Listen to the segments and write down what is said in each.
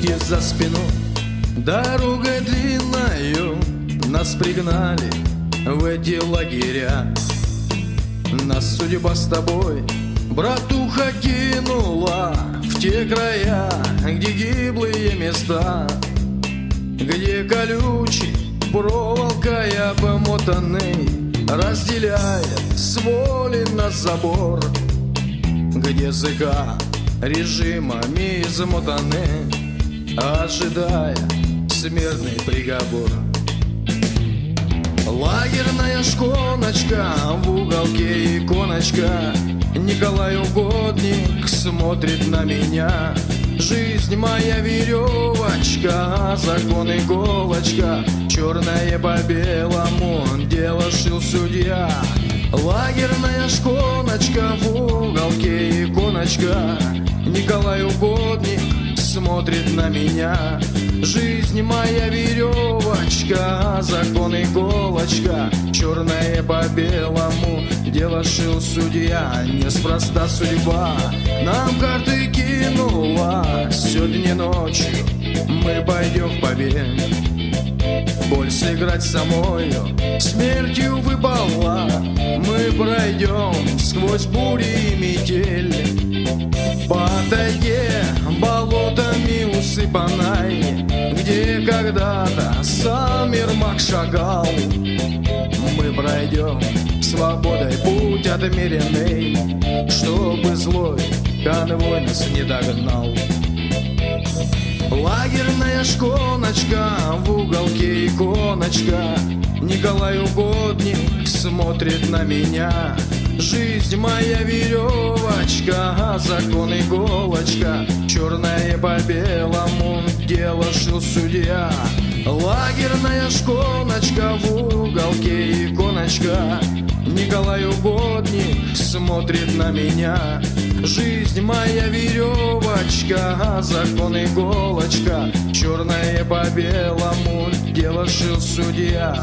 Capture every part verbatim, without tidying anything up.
руки за спину. Дорогой длинною нас пригнали в эти лагеря. Нас судьба с тобой, братуха, кинула в те края, где гиблые места, где колючий проволокой обмотанный разделяет с воли нас забор, где языка режимами измотаны, ожидая смертный приговор. Лагерная шконочка, в уголке иконочка, Николай Угодник смотрит на меня. Жизнь моя веревочка, закон иголочка, черное по белому, дело шил судья. Лагерная шконочка, в уголке иконочка, Николай Угодник смотрит на меня. Жизнь моя веревочка, закон иголочка, черное по белому, дело шил судья. Неспроста судьба нам карты кинула. Сегодня ночью мы пойдем в побег. Боль сыграть самою смертью выпала. Мы пройдем сквозь бури и метель по тайге болотами усыпанной, где когда-то сам Ермак шагал. Мы пройдем свободой путь отмеренный, чтобы злой конвой нас не догнал. Лагерная шконочка, в уголке иконочка, Николай Угодник смотрит на меня. Жизнь моя веревочка, закон иголочка, черное по белому, дело шил судья. Лагерная шконочка, в уголке иконочка, Николай Угодник смотрит на меня. Жизнь моя веревочка, закон иголочка, черное по белому, дело шил судья.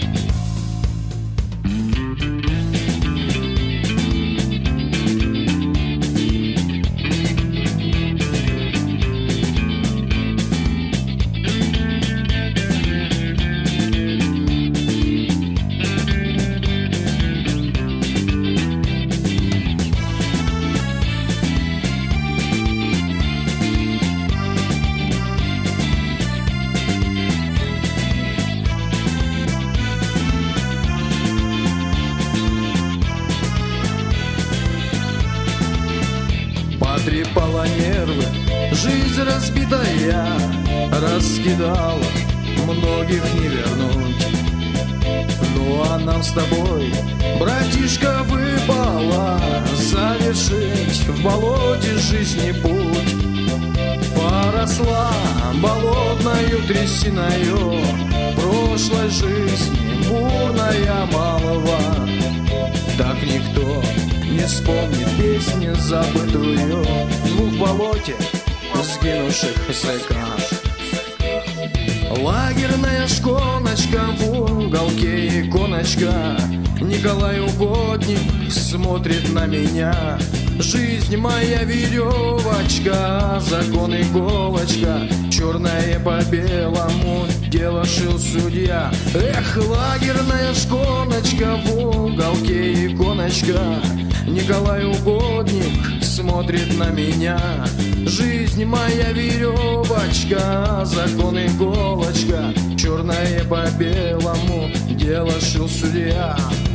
Потрепала нервы, жизнь разбитая, раскидала, многих не вернуть. Ну а нам с тобой, братишка, выпало завершить в болоте жизни путь. Поросла болотною трясиною прошлой жизни бурная малого. Так никто не вспомнит песню забытую двух болоте сгинувших зайках. Лагерная шконочка, в уголке иконочка, Николай Угодник смотрит на меня. Жизнь моя веревочка, закон иголочка, черное по белому, дело шил судья. Эх, лагерная шконочка, в уголке иконочка, Николай Угодник смотрит на меня. Жизнь моя веревочка, закон иголочка, черное по белому, дело шил судья.